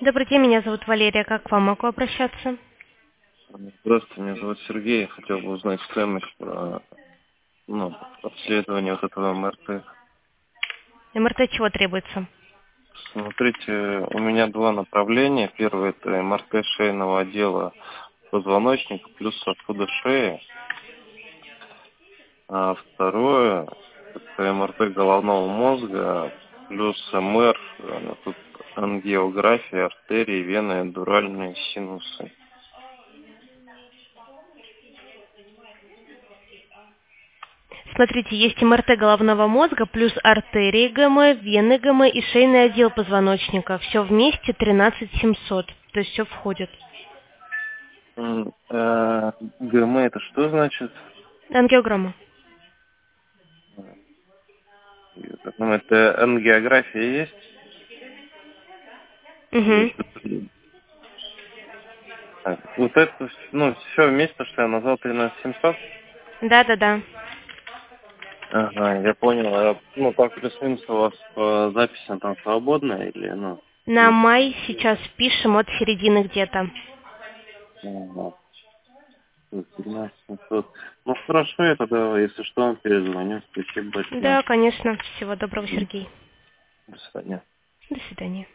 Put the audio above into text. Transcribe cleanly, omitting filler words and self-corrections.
Добрый день, меня зовут Валерия. Как к вам могу обращаться? Здравствуйте, меня зовут Сергей. Я хотел бы узнать стоимость обследования вот этого МРТ. МРТ чего требуется? Смотрите, у меня два направления. Первое — это МРТ шейного отдела позвоночника плюс сосуда шеи. А второе — это МРТ головного мозга плюс МР, тут ангиография, артерии, вены, дуральные синусы. Смотрите, есть МРТ головного мозга плюс артерии ГМ, вены ГМ и шейный отдел позвоночника. Все вместе 13700. То есть все входит. ГМ — это что значит? Ангиограмма. Это ангиография есть? Или Угу. что-то? Так, вот это, все вместе, что я назвал 13700? Да. Ага, я понял. Так плюс-минус у вас по записям там свободно или, На есть? май сейчас пишем от середины где-то. Ага, 13700. Хорошо, я тогда, если что, вам перезвоню. Спасибо большое. Да, конечно. Всего доброго, Сергей. До свидания. До свидания.